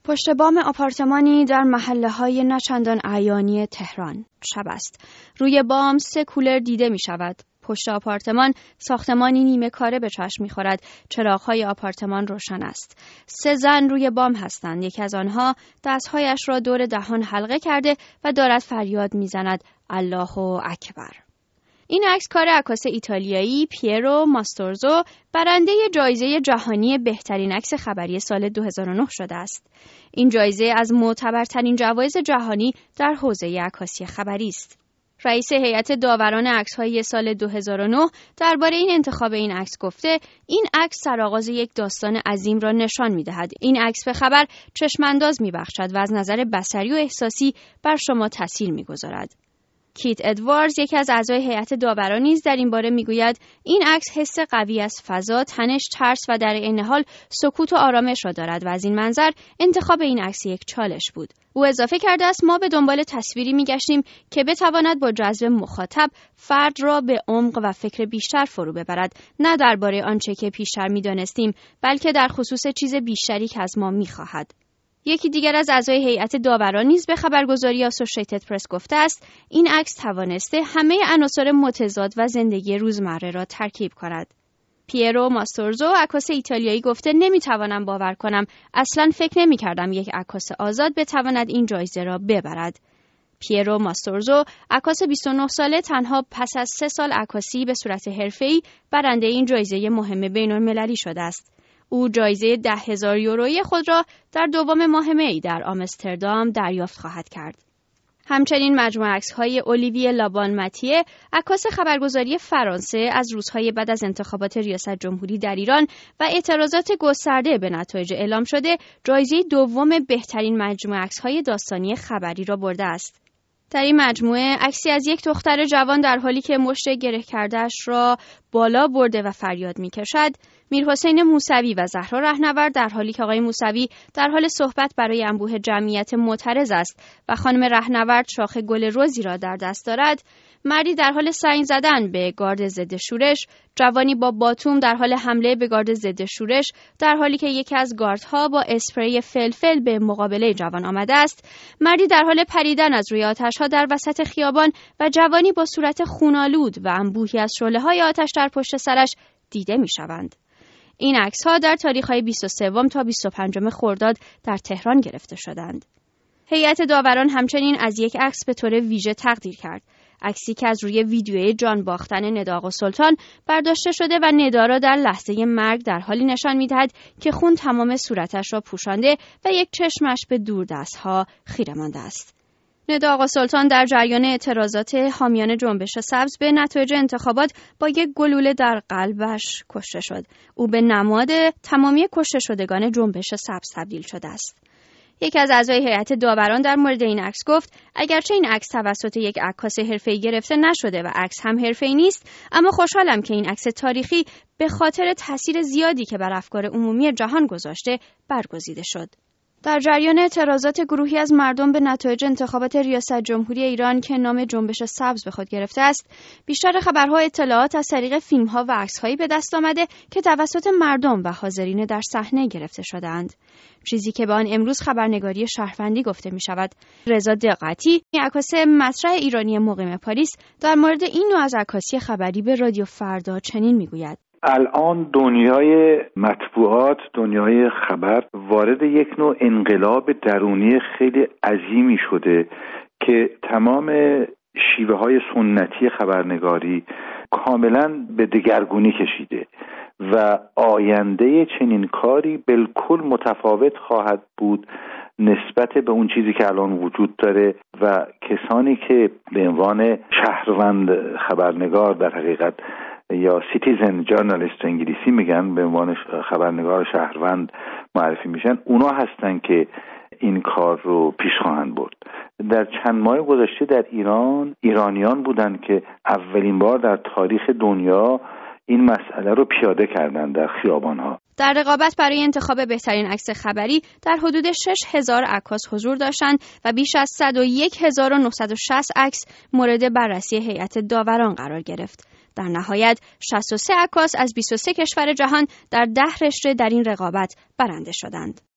پشت بام آپارتمانی در محله‌های نچندان عیانی تهران شب است. روی بام 3 کولر دیده می شود. پشت آپارتمان ساختمانی نیمه کاره به چشم می خورد. چراغ‌های آپارتمان روشن است. 3 زن روی بام هستند. یکی از آنها دستهایش را دور دهان حلقه کرده و دارد فریاد می زند الله اکبر. این عکس کار عکاس ایتالیایی پیرو ماستورزو، برنده جایزه جهانی بهترین عکس خبری سال 2009 شده است. این جایزه از معتبرترین جوایز جهانی در حوزه عکاسی خبری است. رئیس هیئت داوران عکس‌های سال 2009 درباره این انتخاب این عکس گفته: این عکس سرآغاز یک داستان عظیم را نشان می‌دهد. این عکس به خبر چشم‌انداز می‌بخشد و از نظر بصری و احساسی بر شما تاثیر می‌گذارد. کیت ادواردز، یکی از اعضای هیئت داوران، نیز در این باره میگوید این عکس حس قوی از فضا، تنش، ترس و در عین حال سکوت و آرامش را دارد و از این منظر انتخاب این عکس یک چالش بود. او اضافه کرده است ما به دنبال تصویری میگشتیم که بتواند با جذب مخاطب فرد را به عمق و فکر بیشتر فرو ببرد، نه درباره آنچه که پیشتر میدانستیم، بلکه در خصوص چیز بیشتری که از ما میخواهد. یکی دیگر از اعضای هیئت داوران نیز به خبرگزاری اسوسییتد پرس گفته است این عکس توانسته همه عناصر متضاد و زندگی روزمره را ترکیب کند. پیرو ماستورزو، عکاس ایتالیایی، گفته نمیتوانم باور کنم، اصلاً فکر نمی‌کردم یک عکاس آزاد بتواند این جایزه را ببرد. پیرو ماستورزو، عکاس 29 ساله، تنها پس از 3 سال عکاسی به صورت حرفه‌ای برنده این جایزه مهم بین‌المللی شده است. او جایزه 10,000 یورویی خود را در دوم ماه می در آمستردام دریافت خواهد کرد. همچنین مجموعه عکس‌های اولیویه لابان-ماتیه، عکاس خبرگزاری فرانسه، از روزهای بعد از انتخابات ریاست جمهوری در ایران و اعتراضات گسترده به نتایج اعلام شده، جایزه دوم بهترین مجموعه عکس‌های داستانی خبری را برده است. در این مجموعه عکسی از یک دختر جوان در حالی که مشت گره کرده‌اش را بالا برده و فریاد می‌کشد، میرحسین موسوی و زهرا رهنورد در حالی که آقای موسوی در حال صحبت برای انبوه جمعیت معترض است و خانم رهنورد شاخه گل رزی را در دست دارد، مردی در حال سنگ زدن به گارد ضد شورش، جوانی با باتوم در حال حمله به گارد ضد شورش در حالی که یکی از گاردها با اسپری فلفل به مقابله جوان آمده است، مردی در حال پریدن از روی آتش‌ها در وسط خیابان و جوانی با صورت خونالود و انبوهی از شعله‌های آتش در پشت سرش دیده می‌شوند. این عکس‌ها در تاریخ‌های 23 تا 25 خرداد در تهران گرفته شدند. هیئت داوران همچنین از یک عکس به طور ویژه تقدیر کرد. عکسی که از روی ویدیوی جان باختن ندا آقاسلطان برداشته شده و ندا را در لحظه مرگ در حالی نشان می‌دهد که خون تمام صورتش را پوشانده و یک چشمش به دوردست‌ها خیره مانده است. ندا آقاسلطان در جریان اعتراضات حامیان جنبش سبز به نتایج انتخابات با یک گلوله در قلبش کشته شد. او به نماد تمامی کشته شدگان جنبش سبز تبدیل شده است. یکی از اعضای هیئت داوران در مورد این عکس گفت اگرچه این عکس توسط یک عکاس حرفه‌ای گرفته نشده و عکس هم حرفه‌ای نیست، اما خوشحالم که این عکس تاریخی به خاطر تاثیر زیادی که بر افکار عمومی جهان گذاشته برگزیده شد. در جریان اعتراضات گروهی از مردم به نتایج انتخابات ریاست جمهوری ایران که نام جنبش سبز به خود گرفته است، بیشتر خبرها اطلاعات از طریق فیلم‌ها و عکس‌هایی به دست آمده که توسط مردم و حاضرین در صحنه گرفته شده‌اند. چیزی که به آن امروز خبرنگاری شهروندی گفته می‌شود. رضا دقتی، عکاس مطرح ایرانی مقیم پاریس، در مورد این نوع از عکاسی خبری به رادیو فردا چنین می‌گوید: الان دنیای مطبوعات، دنیای خبر وارد یک نوع انقلاب درونی خیلی عظیمی شده که تمام شیوه های سنتی خبرنگاری کاملا به دگرگونی کشیده و آینده چنین کاری بالکل متفاوت خواهد بود نسبت به اون چیزی که الان وجود داره و کسانی که به عنوان شهروند خبرنگار در حقیقت یا سیتیزن جورنالیست انگلیسی میگن، به عنوان خبرنگار شهروند معرفی میشن، اونا هستن که این کار رو پیش خواهند برد. در چند ماه گذشته در ایران ایرانیان بودن که اولین بار در تاریخ دنیا این مسئله رو پیاده کردن در خیابان‌ها. در رقابت برای انتخاب بهترین عکس خبری در حدود 6,000 عکاس حضور داشتند و بیش از 101,960 عکس مورد بررسی هیئت داوران قرار گرفت. در نهایت 63 عکاس از 23 کشور جهان در 10 رشته در این رقابت برنده شدند.